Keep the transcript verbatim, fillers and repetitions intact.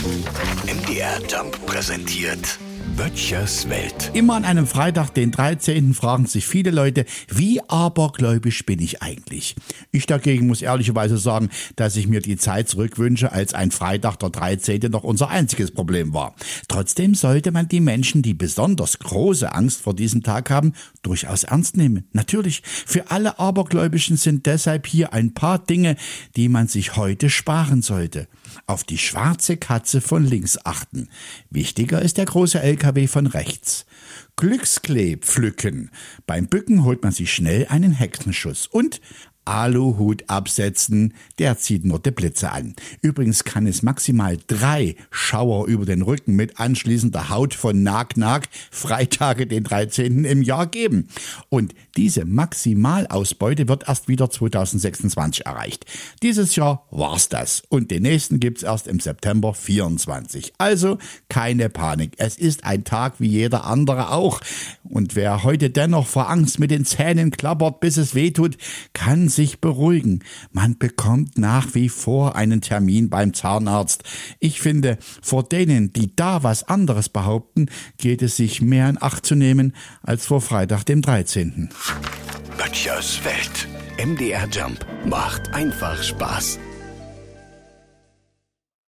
M D R Jump präsentiert Böttchers Welt. Immer an einem Freitag, den dreizehnten fragen sich viele Leute, wie abergläubisch bin ich eigentlich? Ich dagegen muss ehrlicherweise sagen, dass ich mir die Zeit zurückwünsche, als ein Freitag der dreizehnte noch unser einziges Problem war. Trotzdem sollte man die Menschen, die besonders große Angst vor diesem Tag haben, durchaus ernst nehmen. Natürlich, für alle Abergläubischen sind deshalb hier ein paar Dinge, die man sich heute sparen sollte. Auf die schwarze Katze von links achten. Wichtiger ist der große L K W von rechts. Glücksklee pflücken. Beim Bücken holt man sich schnell einen Hexenschuss. Und Aluhut absetzen, der zieht nur die Blitze an. Übrigens kann es maximal drei Schauer über den Rücken mit anschließender Haut von Nag-Nag Freitage den dreizehnten im Jahr geben. Und diese Maximalausbeute wird erst wieder zweitausendsechsundzwanzig erreicht. Dieses Jahr war's das. Und den nächsten gibt's erst im September vierundzwanzig. Also keine Panik. Es ist ein Tag wie jeder andere auch. Und wer heute dennoch vor Angst mit den Zähnen klappert, bis es wehtut, kann sich beruhigen. Man bekommt nach wie vor einen Termin beim Zahnarzt. Ich finde, vor denen, die da was anderes behaupten, geht es sich mehr in Acht zu nehmen als vor Freitag, dem dreizehnten Böttchers Welt. M D R Jump macht einfach Spaß.